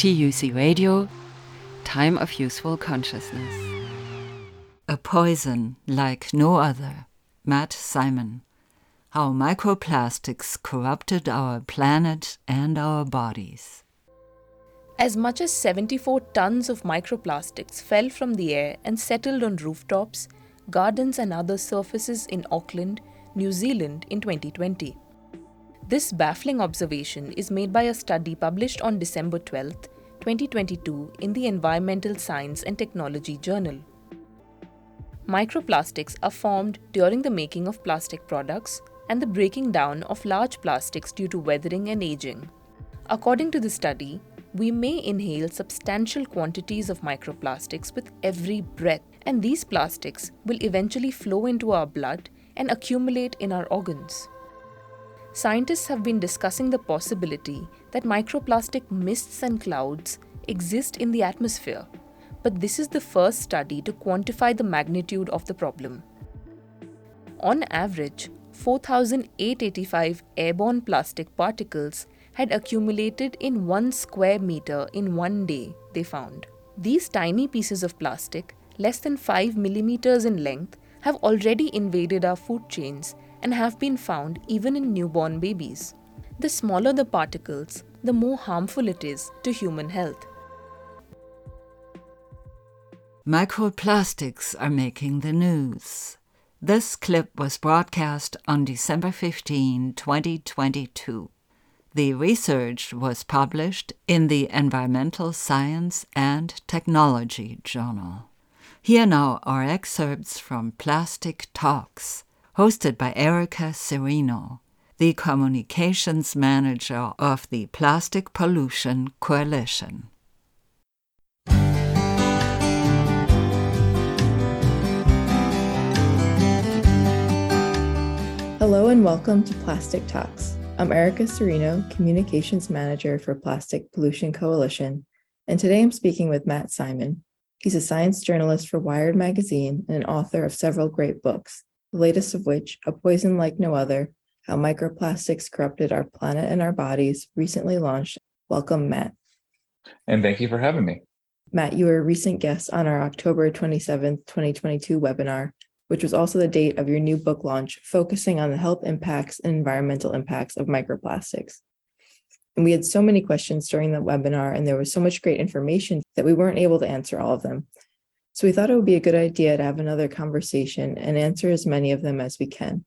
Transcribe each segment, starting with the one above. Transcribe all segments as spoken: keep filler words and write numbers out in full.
T U C Radio, Time of Useful Consciousness. A poison like no other. Matt Simon. How microplastics corrupted our planet and our bodies. As much as seventy-four tons of microplastics fell from the air and settled on rooftops, gardens and other surfaces in Auckland, New Zealand in twenty twenty. This baffling observation is made by a study published on December twelfth, twenty twenty-two in the Environmental Science and Technology Journal. Microplastics are formed during the making of plastic products and the breaking down of large plastics due to weathering and aging. According to the study, we may inhale substantial quantities of microplastics with every breath, and these plastics will eventually flow into our blood and accumulate in our organs. Scientists have been discussing the possibility that microplastic mists and clouds exist in the atmosphere, but this is the first study to quantify the magnitude of the problem. On average, four thousand eight hundred eighty-five airborne plastic particles had accumulated in one square meter in one day, they found. These tiny pieces of plastic, less than five millimeters in length, have already invaded our food chains and have been found even in newborn babies. The smaller the particles, the more harmful it is to human health. Microplastics are making the news. This clip was broadcast on December fifteenth, twenty twenty-two. The research was published in the Environmental Science and Technology Journal. Here now are excerpts from Plastic Talks, hosted by Erica Cirino, the communications manager of the Plastic Pollution Coalition. Hello and welcome to Plastic Talks. I'm Erica Cirino, Communications Manager for Plastic Pollution Coalition, and today I'm speaking with Matt Simon. He's a science journalist for Wired Magazine and an author of several great books, the latest of which, A Poison Like No Other, How Microplastics Corrupted Our Planet and Our Bodies, recently launched. Welcome, Matt. And thank you for having me. Matt, you were a recent guest on our October twenty-seventh, twenty twenty-two webinar, which was also the date of your new book launch, focusing on the health impacts and environmental impacts of microplastics. And we had so many questions during the webinar, and there was so much great information that we weren't able to answer all of them. So we thought it would be a good idea to have another conversation and answer as many of them as we can.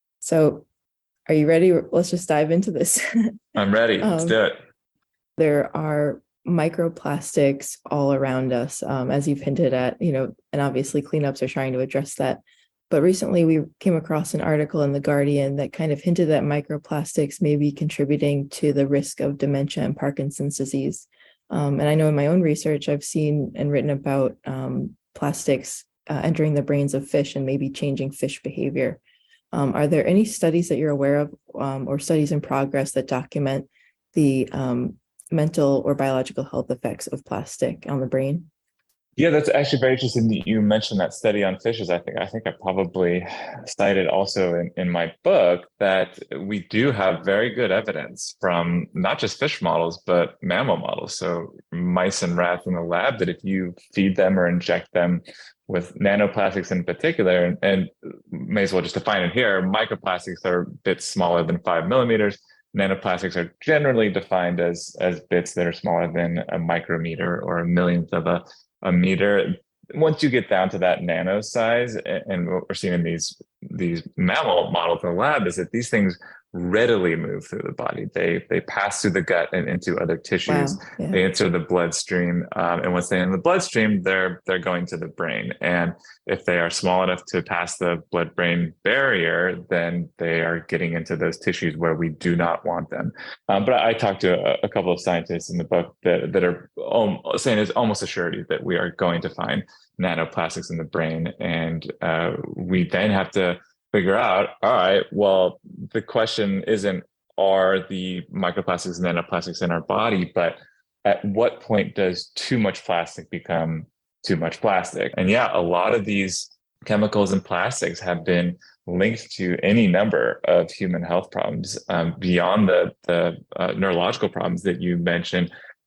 So are you ready? Let's just dive into this. I'm ready. Let's um, do it. There are microplastics all around us, um, as you've hinted at, you know, and obviously cleanups are trying to address that. But recently we came across an article in The Guardian that kind of hinted that microplastics may be contributing to the risk of dementia and Parkinson's disease. Um, and I know in my own research, I've seen and written about um, plastics uh, entering the brains of fish and maybe changing fish behavior. Um, are there any studies that you're aware of um, or studies in progress that document the um, mental or biological health effects of plastic on the brain? Yeah, that's actually very interesting that you mentioned that study on fishes. I think I think I probably cited also in, in my book that we do have very good evidence from not just fish models, but mammal models. So mice and rats in the lab, that if you feed them or inject them with nanoplastics in particular, and, and may as well just define it here, microplastics are bits smaller than five millimeters. Nanoplastics are generally defined as, as bits that are smaller than a micrometer or a millionth of a, a meter. Once you get down to that nano size, and, and what we're seeing in these, these mammal models in the lab is that these things readily move through the body. They they pass through the gut and into other tissues. Wow. Yeah. They enter the bloodstream, um, and once they're in the bloodstream, they're they're going to the brain. And if they are small enough to pass the blood-brain barrier, then they are getting into those tissues where we do not want them. Um, but I talked to a, a couple of scientists in the book that that are um, saying it's almost a surety that we are going to find nanoplastics in the brain, and uh, we then have to figure out, all right, well, the question isn't, are the microplastics and nanoplastics in our body, but at what point does too much plastic become too much plastic? And yeah, a lot of these chemicals and plastics have been linked to any number of human health problems um, beyond the, the uh, neurological problems that you mentioned.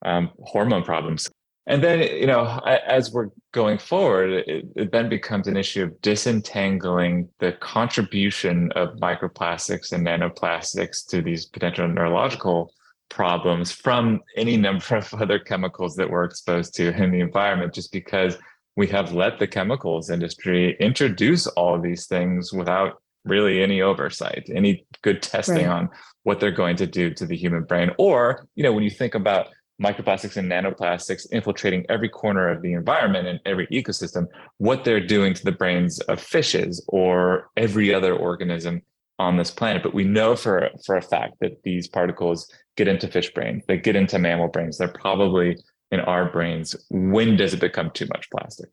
um, hormone problems. And then, you know, as we're going forward, it, it then becomes an issue of disentangling the contribution of microplastics and nanoplastics to these potential neurological problems from any number of other chemicals that we're exposed to in the environment, just because we have let the chemicals industry introduce all of these things without really any oversight, any good testing Right. on what they're going to do to the human brain. Or, you know, when you think about microplastics and nanoplastics infiltrating every corner of the environment and every ecosystem, what they're doing to the brains of fishes or every other organism on this planet. But we know for, for a fact that these particles get into fish brains, they get into mammal brains, they're probably in our brains. When does it become too much plastic?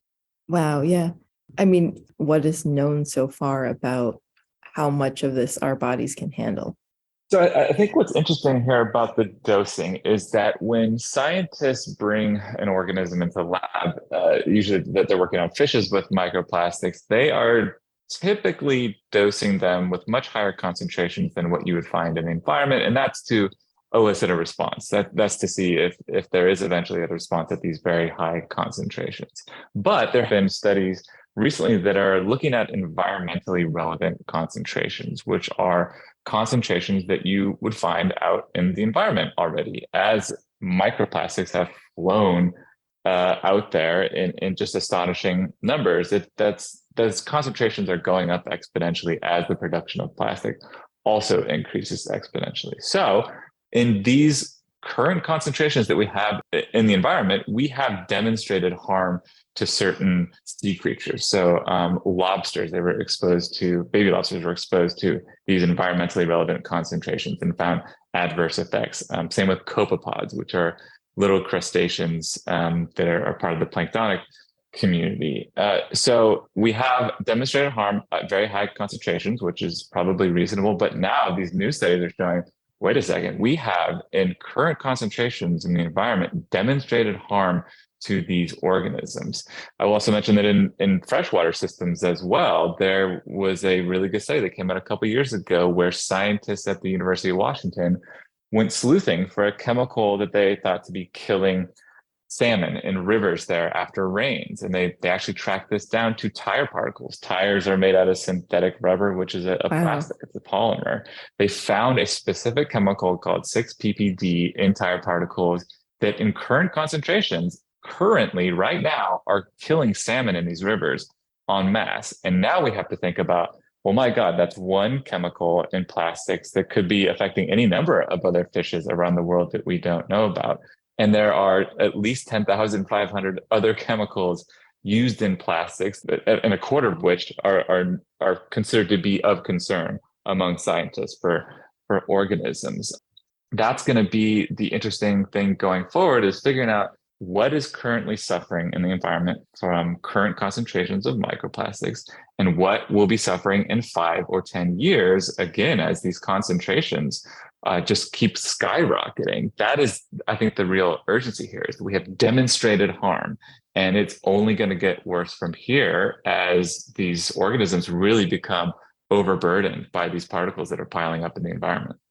Wow. Yeah. I mean, what is known so far about how much of this our bodies can handle? So I, I think what's interesting here about the dosing is that when scientists bring an organism into the lab, uh, usually that they're working on fishes with microplastics, they are typically dosing them with much higher concentrations than what you would find in the environment. And that's to elicit a response. That, that's to see if, if there is eventually a response at these very high concentrations. But there have been studies recently that are looking at environmentally relevant concentrations, which are concentrations that you would find out in the environment already, as microplastics have flown uh, out there in, in just astonishing numbers. It, that's those concentrations are going up exponentially as the production of plastic also increases exponentially. So in these current concentrations that we have in the environment, we have demonstrated harm to certain sea creatures. So um, lobsters, they were exposed to, baby lobsters were exposed to these environmentally relevant concentrations and found adverse effects. Um, same with copepods, which are little crustaceans um, that are, are part of the planktonic community. Uh, so we have demonstrated harm at very high concentrations, which is probably reasonable. But now these new studies are showing, wait a second, we have in current concentrations in the environment demonstrated harm to these organisms. I will also mention that in, in freshwater systems as well, there was a really good study that came out a couple of years ago where scientists at the University of Washington went sleuthing for a chemical that they thought to be killing salmon in rivers there after rains. And they, they actually tracked this down to tire particles. Tires are made out of synthetic rubber, which is a, a Wow. plastic, it's a polymer. They found a specific chemical called six P P D in tire particles that in current concentrations, currently right now, are killing salmon in these rivers en masse. And now we have to think about, oh my God, that's one chemical in plastics that could be affecting any number of other fishes around the world that we don't know about. And there are at least ten thousand five hundred other chemicals used in plastics, and a quarter of which are, are, are considered to be of concern among scientists for, for organisms. That's going to be the interesting thing going forward, is figuring out what is currently suffering in the environment from current concentrations of microplastics and what will be suffering in five or ten years, again, as these concentrations uh, just keep skyrocketing. That is, I think, the real urgency here is that we have demonstrated harm, and it's only going to get worse from here as these organisms really become overburdened by these particles that are piling up in the environment.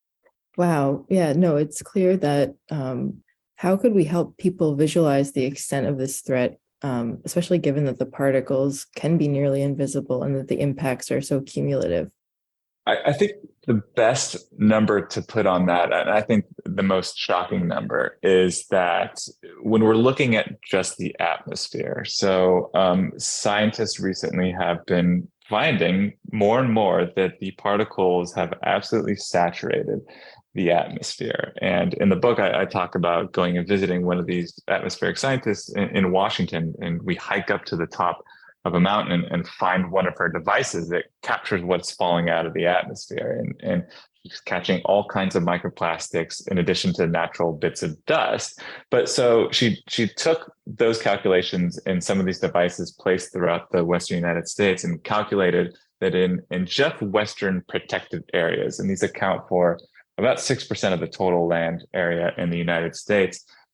Wow. Yeah, no, it's clear that um, how could we help people visualize the extent of this threat, um, especially given that the particles can be nearly invisible and that the impacts are so cumulative? I, I think the best number to put on that, and I think the most shocking number, is that when we're looking at just the atmosphere, so um, scientists recently have been finding more and more that the particles have absolutely saturated the atmosphere. And in the book, I, I talk about going and visiting one of these atmospheric scientists in, in Washington, and we hike up to the top of a mountain and, and find one of her devices that captures what's falling out of the atmosphere. And, and she's catching all kinds of microplastics in addition to natural bits of dust. But so she she took those calculations in some of these devices placed throughout the Western United States and calculated that in, in just Western protected areas, and these account for about six percent of the total land area in the United States,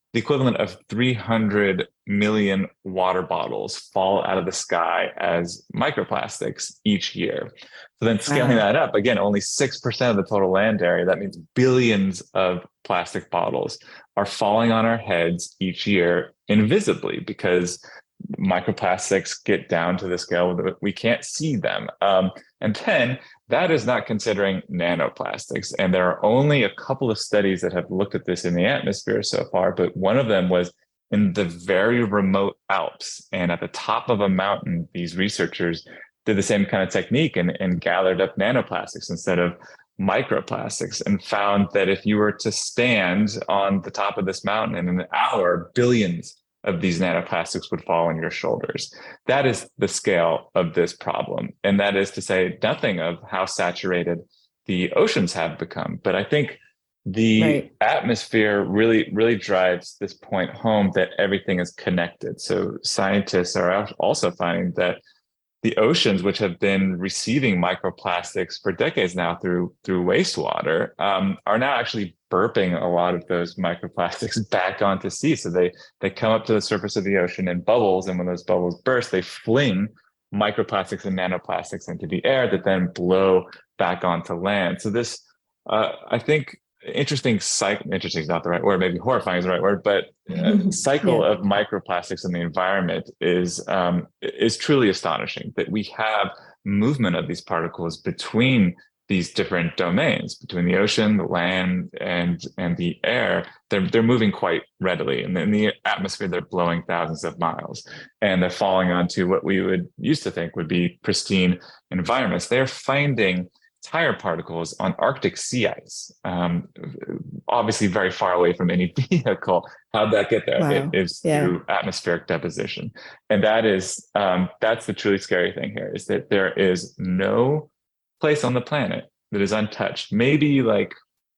the equivalent of three hundred million water bottles fall out of the sky as microplastics each year. So then scaling Wow. that up, again, only six percent of the total land area, that means billions of plastic bottles are falling on our heads each year invisibly because microplastics get down to the scale that we can't see them. Um, and then that is not considering nanoplastics. And there are only a couple of studies that have looked at this in the atmosphere so far, but one of them was in the very remote Alps. And at the top of a mountain, these researchers did the same kind of technique and, and gathered up nanoplastics instead of microplastics, and found that if you were to stand on the top of this mountain in an hour, billions of these nanoplastics would fall on your shoulders. That is the scale of this problem. And that is to say nothing of how saturated the oceans have become. But I think the Right. atmosphere really, really drives this point home that everything is connected. So scientists are also finding that the oceans, which have been receiving microplastics for decades now through through wastewater, um, are now actually burping a lot of those microplastics back onto sea. So they they come up to the surface of the ocean in bubbles, and when those bubbles burst, they fling microplastics and nanoplastics into the air that then blow back onto land. So this, uh, I think, interesting cycle. Interesting is not the right word. Maybe horrifying is the right word, but uh, cycle Yeah. of microplastics in the environment is um, is truly astonishing. That we have movement of these particles between these different domains, between the ocean, the land, and and the air. They're they're moving quite readily, and in the atmosphere, they're blowing thousands of miles, and they're falling onto what we would used to think would be pristine environments. They're finding tire particles on Arctic sea ice, um, obviously very far away from any vehicle. How'd that get there? It Wow. is Yeah. through atmospheric deposition. And that is, um, that's the truly scary thing here, is that there is no place on the planet that is untouched. Maybe like,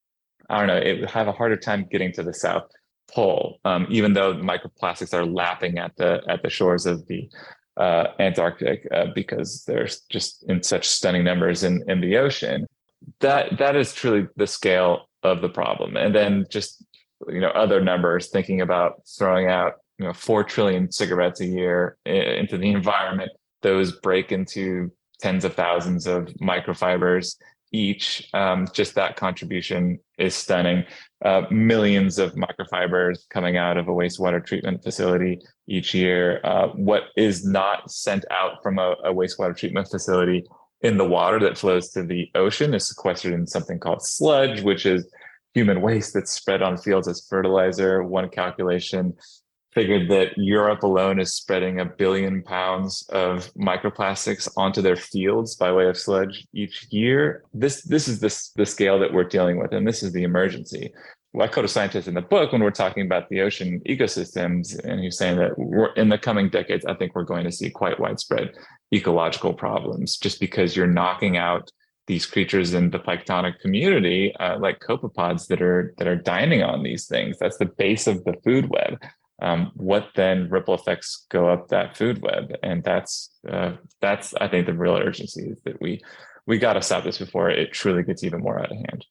I don't know, it would have a harder time getting to the South Pole, um, even though microplastics are lapping at the at the shores of the uh, Antarctic uh, because they're just in such stunning numbers in, in the ocean. That that is truly the scale of the problem. And then just, you know, other numbers, thinking about throwing out, you know, four trillion cigarettes a year into the environment. Those break into tens of thousands of microfibers each. Um, just that contribution is stunning. Uh, millions of microfibers coming out of a wastewater treatment facility each year. Uh, what is not sent out from a, a wastewater treatment facility in the water that flows to the ocean is sequestered in something called sludge, which is human waste that's spread on fields as fertilizer. One calculation figured that Europe alone is spreading a billion pounds of microplastics onto their fields by way of sludge each year. This this is the, the scale that we're dealing with, and this is the emergency. Lakota scientist in the book, when we're talking about the ocean ecosystems, and he's saying that we're in the coming decades, I think we're going to see quite widespread ecological problems just because you're knocking out these creatures in the planktonic community, uh, like copepods that are that are dining on these things. That's the base of the food web. Um, what then ripple effects go up that food web, and that's uh, that's I think the real urgency is that we we got to stop this before it truly gets even more out of hand.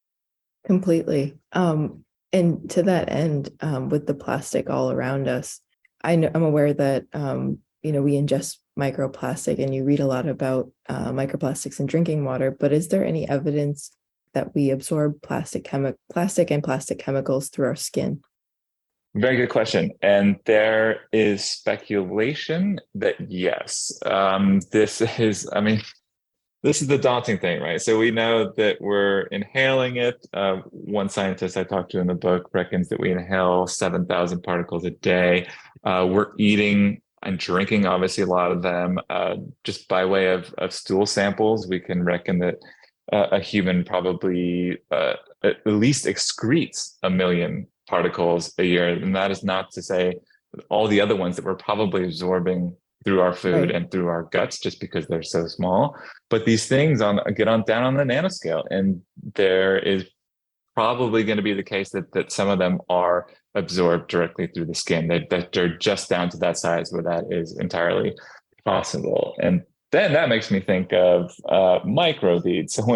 Completely. Um, and to that end, um, with the plastic all around us, I know I'm aware that um, you know, we ingest microplastic, and you read a lot about uh, microplastics in drinking water. But is there any evidence that we absorb plastic chemi- plastic and plastic chemicals through our skin? Very good question. And there is speculation that yes, um, this is, I mean, this is the daunting thing, right? So we know that we're inhaling it. Uh, one scientist I talked to in the book reckons that we inhale seven thousand particles a day. Uh, we're eating and drinking, obviously, a lot of them. Uh, just by way of, of stool samples, we can reckon that uh, a human probably uh, at least excretes a million particles a year. And that is not to say all the other ones that we're probably absorbing through our food Right. and through our guts just because they're so small. But these things on get on down on the nanoscale, and there is probably going to be the case that that some of them are absorbed directly through the skin. That that they're just down to that size where that is entirely possible. And then that makes me think of uh, microbeads. So when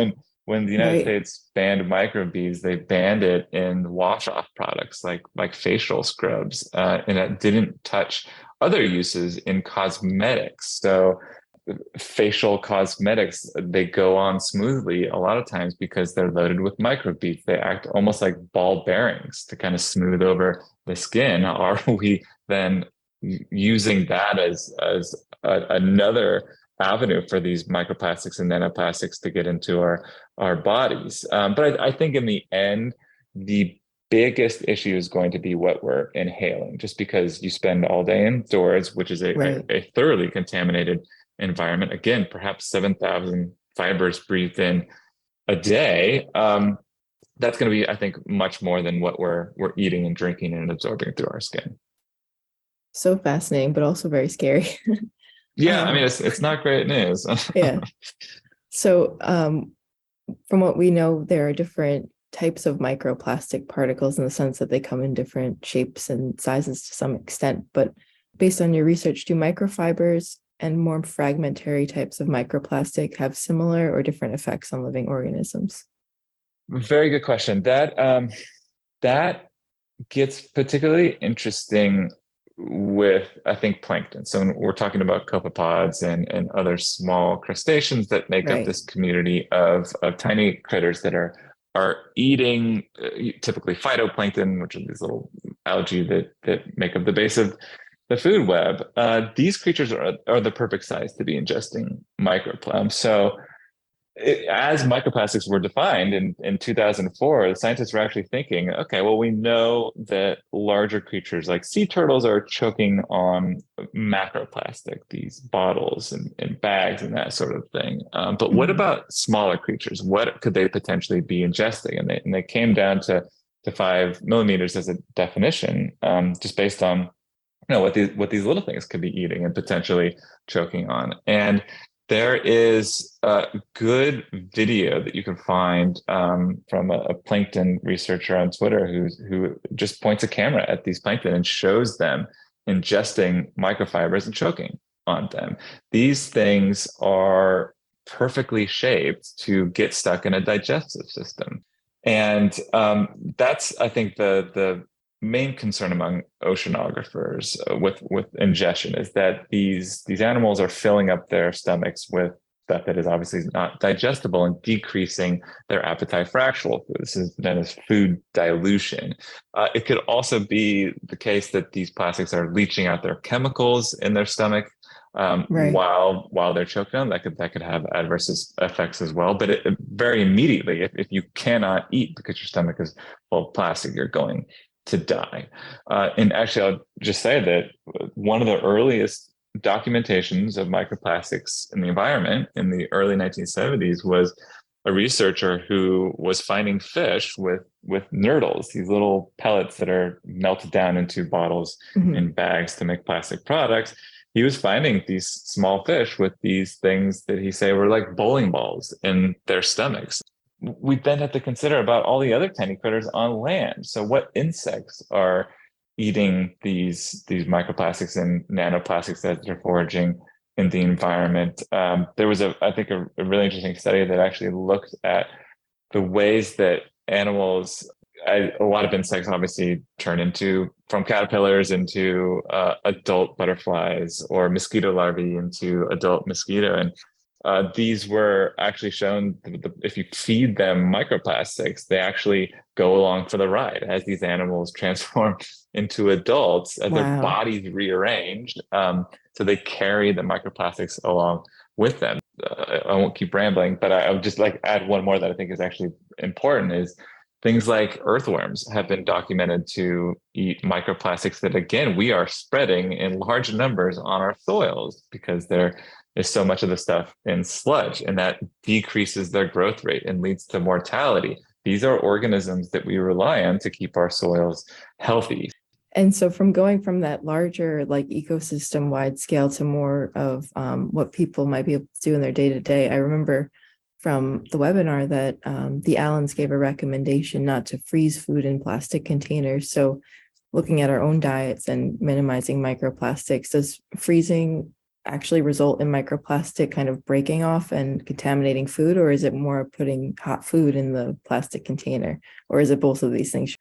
when the United Right. States banned microbeads, they banned it in wash-off products like like facial scrubs, uh, and it didn't touch other uses in cosmetics. So facial cosmetics, they go on smoothly a lot of times because they're loaded with microbeads. They act almost like ball bearings to kind of smooth over the skin. Are we then using that as as a, another avenue for these microplastics and nanoplastics to get into our our bodies? Um, but I, I think in the end, the biggest issue is going to be what we're inhaling, just because you spend all day indoors, which is a, Right. a, a thoroughly contaminated environment. Again, perhaps seven thousand fibers breathed in a day. Um, that's going to be, I think, much more than what we're we're eating and drinking and absorbing through our skin. So fascinating, but also very scary. Yeah, I um, mean, it's it's not great news. yeah. So, um, from what we know, there are different types of microplastic particles in the sense that they come in different shapes and sizes to some extent. But based on your research, do microfibers and more fragmentary types of microplastic have similar or different effects on living organisms? Very good question. That um, that gets particularly interesting with, I think, plankton. So when we're talking about copepods and and other small crustaceans that make up Right. this community of of tiny critters that are are eating uh, typically phytoplankton, which are these little algae that that make up the base of the food web. Uh, these creatures are are the perfect size to be ingesting microplasm. So it, as microplastics were defined in, in two thousand four, the scientists were actually thinking, okay, well, we know that larger creatures like sea turtles are choking on macroplastic, these bottles and, and bags and that sort of thing. Um, but what Mhm. about smaller creatures? What could they potentially be ingesting? And they, and they came down to, to five millimeters as a definition, um, just based on you know what these what these little things could be eating and potentially choking on. And there is a good video that you can find um, from a, a plankton researcher on Twitter who's who just points a camera at these plankton and shows them ingesting microfibers and choking on them. These things are perfectly shaped to get stuck in a digestive system. And um, that's, I think, the the main concern among oceanographers uh, with with ingestion is that these these animals are filling up their stomachs with stuff that is obviously not digestible and decreasing their appetite for actual food. This is known as food dilution. Uh, it could also be the case that these plastics are leaching out their chemicals in their stomach um, Right. while while they're choking on. That could that could have adverse effects as well. But it, very immediately, if, if you cannot eat because your stomach is full of plastic, you're going to die. Uh, and actually, I'll just say that one of the earliest documentations of microplastics in the environment in the early nineteen seventies was a researcher who was finding fish with with nurdles, these little pellets that are melted down into bottles Mhm. and bags to make plastic products. He was finding these small fish with these things that he say were like bowling balls in their stomachs. We then have to consider about all the other tiny critters on land. So what insects are eating these these microplastics and nanoplastics that they're foraging in the environment? Um, there was a I think a, a really interesting study that actually looked at the ways that animals I, a lot of insects obviously turn into from caterpillars into uh, adult butterflies or mosquito larvae into adult mosquito. And uh, these were actually shown that if you feed them microplastics, they actually go along for the ride as these animals transform into adults, as their Wow. bodies rearranged. Um, so they carry the microplastics along with them. Uh, I won't keep rambling, but I, I would just like add one more that I think is actually important is things like earthworms have been documented to eat microplastics that, again, we are spreading in large numbers on our soils because there is so much of the stuff in sludge, and that decreases their growth rate and leads to mortality. These are organisms that we rely on to keep our soils healthy. And so from going from that larger like ecosystem wide scale to more of um, what people might be able to do in their day to day, I remember from the webinar that um, the Allens gave a recommendation not to freeze food in plastic containers. So looking at our own diets and minimizing microplastics, does freezing actually result in microplastic kind of breaking off and contaminating food, or is it more putting hot food in the plastic container, or is it both of these things?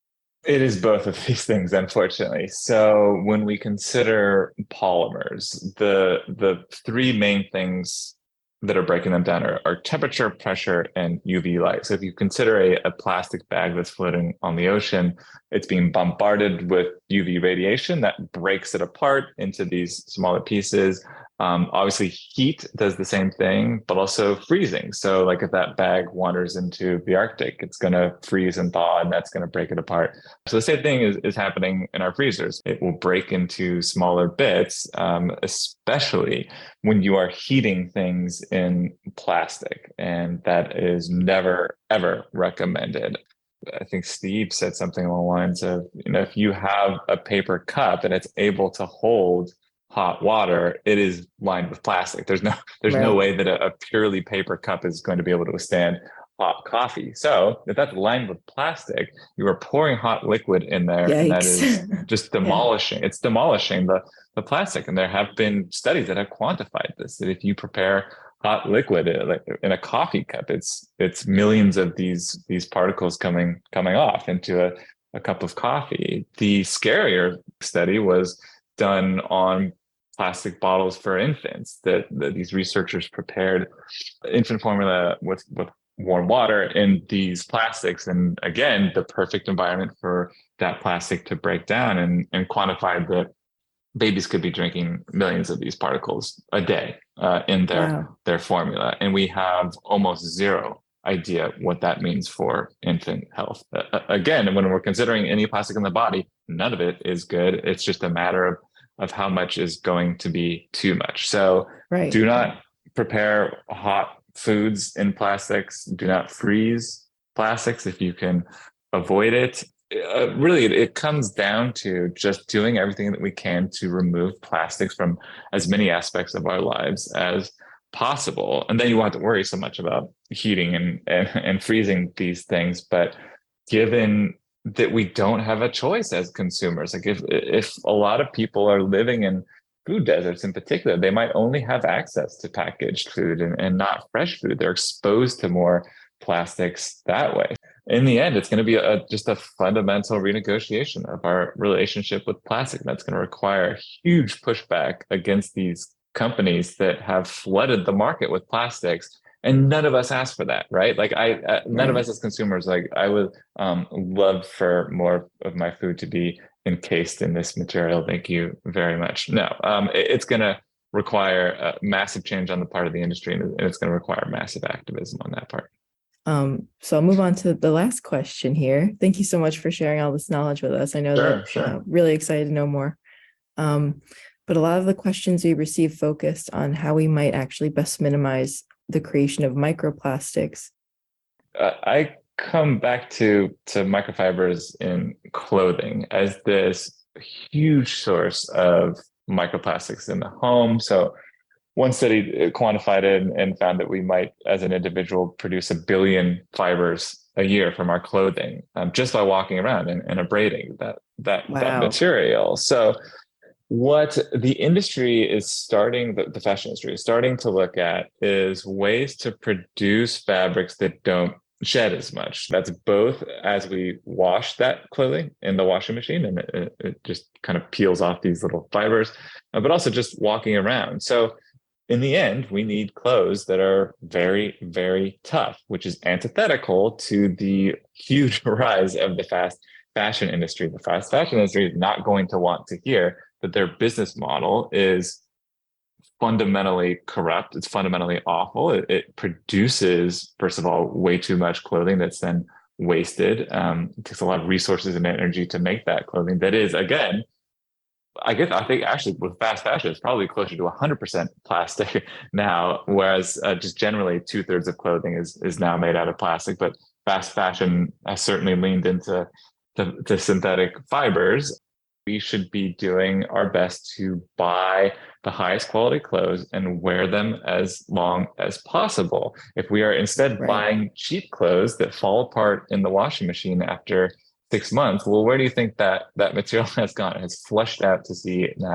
It is both of these things, unfortunately. So when we consider polymers, the the three main things that are breaking them down are, are temperature, pressure, and U V light. So if you consider a, a plastic bag that's floating on the ocean, it's being bombarded with U V radiation that breaks it apart into these smaller pieces. Um, obviously, heat does the same thing, but also freezing. So, like if that bag wanders into the Arctic, it's going to freeze and thaw, and that's going to break it apart. So, the same thing is, is happening in our freezers. It will break into smaller bits, um, especially when you are heating things in plastic. And that is never, ever recommended. I think Steve said something along the lines of, you know, if you have a paper cup and it's able to hold hot water, it is lined with plastic. There's no there's Right. no way that a, a purely paper cup is going to be able to withstand hot coffee. So if that's lined with plastic, you are pouring hot liquid in there, and that Yikes. is just demolishing. It's demolishing the the plastic. And there have been studies that have quantified this, that if you prepare hot liquid in a coffee cup, it's it's millions of these these particles coming coming off into a, a cup of coffee. The scarier study was done on plastic bottles for infants, that, that these researchers prepared infant formula with, with warm water in these plastics. And again, the perfect environment for that plastic to break down, and, and quantified that babies could be drinking millions of these particles a day uh, in their, Wow. their formula. And we have almost zero idea what that means for infant health. Uh, again, when we're considering any plastic in the body, none of it is good. It's just a matter of, of how much is going to be too much. So Right. do not prepare hot foods in plastics. Do not freeze plastics if you can avoid it. Uh, really, it, it comes down to just doing everything that we can to remove plastics from as many aspects of our lives as possible. And then you won't have to worry so much about heating and, and, and freezing these things. But given that we don't have a choice as consumers, like if if a lot of people are living in food deserts in particular, they might only have access to packaged food and, and not fresh food. They're exposed to more plastics that way. In the end, it's going to be a, just a fundamental renegotiation of our relationship with plastic. That's going to require huge pushback against these companies that have flooded the market with plastics. And none of us asked for that, right? Like I, uh, none Right. of us as consumers, like I would um, love for more of my food to be encased in this material. Thank you very much. No, um, it, it's going to require a massive change on the part of the industry, and it's going to require massive activism on that part. Um, so I'll move on to the last question here. Thank you so much for sharing all this knowledge with us. I know Sure, that sure. uh, really excited to know more. Um, but a lot of the questions we received focused on how we might actually best minimize the creation of microplastics. Uh, I come back to to microfibers in clothing as this huge source of microplastics in the home. So one study quantified it and found that we might, as an individual, produce a billion fibers a year from our clothing um, just by walking around and, and abrading that that Wow. that material. So what the industry is starting, the, the fashion industry is starting to look at is ways to produce fabrics that don't shed as much. That's both as we wash that clothing in the washing machine, and it, it just kind of peels off these little fibers, but also just walking around. So in the end, we need clothes that are very, very tough, which is antithetical to the huge rise of the fast fashion industry. The fast fashion industry is not going to want to hear that their business model is fundamentally corrupt. It's fundamentally awful. It, it produces, first of all, way too much clothing that's then wasted. Um, it takes a lot of resources and energy to make that clothing that is, again, I guess I think actually with fast fashion, it's probably closer to one hundred percent plastic now, whereas uh, just generally two thirds of clothing is is now made out of plastic. But fast fashion has certainly leaned into to, to synthetic fibers. We should be doing our best to buy the highest quality clothes and wear them as long as possible. If we are instead Right. buying cheap clothes that fall apart in the washing machine after six months, well, where do you think that that material has gone? It has flushed out to sea now,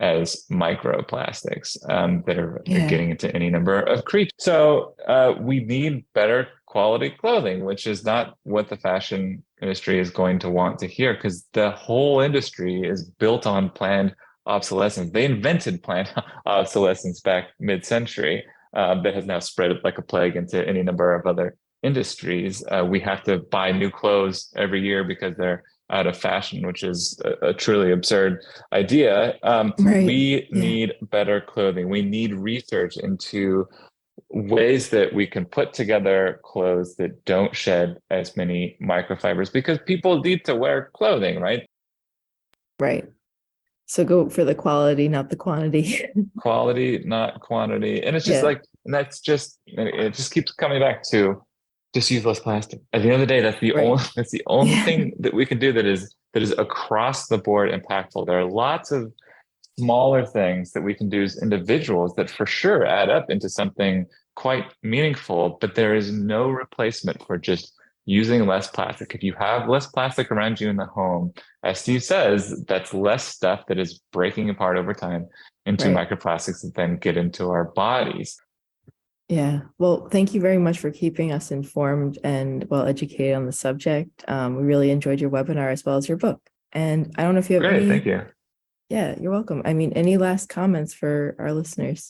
as microplastics um, that are Yeah. getting into any number of creatures. So uh, we need better quality clothing, which is not what the fashion industry is going to want to hear, because the whole industry is built on planned obsolescence. They invented planned obsolescence back mid-century, uh, that has now spread like a plague into any number of other industries. Uh, we have to buy new clothes every year because they're out of fashion, which is a, a truly absurd idea. Um, Right. we Yeah. need better clothing. We need research into ways that we can put together clothes that don't shed as many microfibers, because people need to wear clothing, right? Right. So go for the quality, not the quantity. Quality, not quantity. And it's just Yeah. like, and that's just, it just keeps coming back to just use less plastic. At the end of the day, that's the Right. only, that's the only Yeah. thing that we can do that is, that is across the board impactful. There are lots of smaller things that we can do as individuals that for sure add up into something quite meaningful, but there is no replacement for just using less plastic. If you have less plastic around you in the home, as Steve says, that's less stuff that is breaking apart over time into Right. microplastics that then get into our bodies. Yeah. Well, thank you very much for keeping us informed and well educated on the subject. Um, we really enjoyed your webinar as well as your book. And I don't know if you have Great, any. thank you. Yeah, you're welcome. I mean, any last comments for our listeners?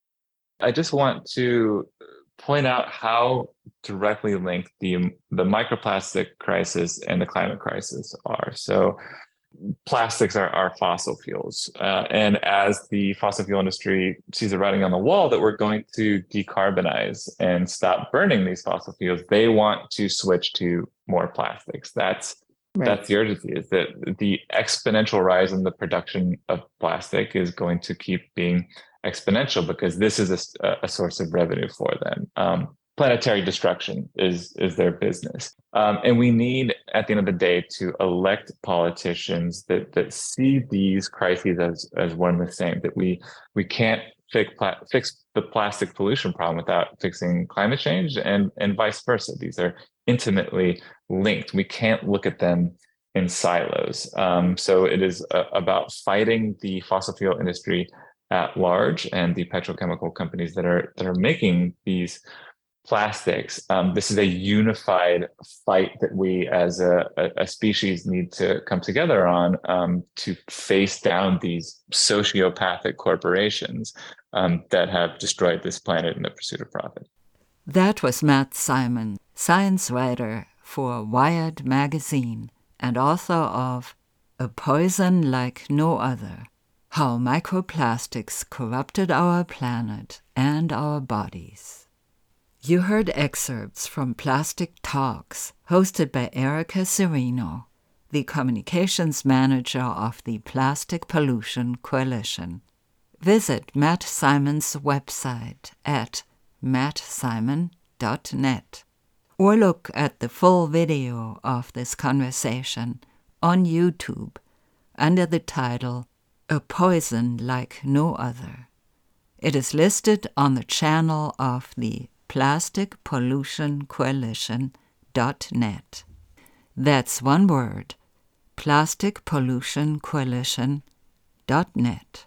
I just want to point out how directly linked the, the microplastic crisis and the climate crisis are. So plastics are, are fossil fuels. Uh, and as the fossil fuel industry sees the writing on the wall that we're going to decarbonize and stop burning these fossil fuels, they want to switch to more plastics. That's Right. That's the urgency, is that the exponential rise in the production of plastic is going to keep being exponential, because this is a, a source of revenue for them. Um, planetary destruction is is their business. Um, and we need, at the end of the day, to elect politicians that that see these crises as as one and the same, that we we can't fix, fix the plastic pollution problem without fixing climate change, and, and vice versa. These are intimately linked. We can't look at them in silos. Um, so it is uh, about fighting the fossil fuel industry at large and the petrochemical companies that are that are making these plastics. Um, this is a unified fight that we as a, a, a species need to come together on, um, to face down these sociopathic corporations um, that have destroyed this planet in the pursuit of profit. That was Matt Simon, science writer for Wired magazine and author of A Poison Like No Other: How Microplastics Corrupted Our Planet and Our Bodies. You heard excerpts from Plastic Talks, hosted by Erica Serino, the communications manager of the Plastic Pollution Coalition. Visit Matt Simon's website at matt simon dot net, or look at the full video of this conversation on YouTube under the title A Poison Like No Other. It is listed on the channel of the plastic pollution coalition dot net. That's one word, plastic pollution coalition dot net.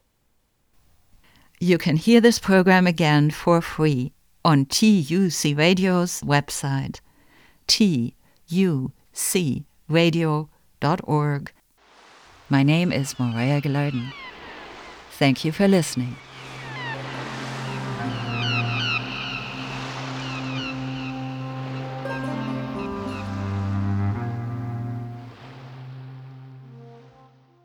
You can hear this program again for free on T U C Radio's website, T U C radio dot org. My name is Maria Gilardin. Thank you for listening.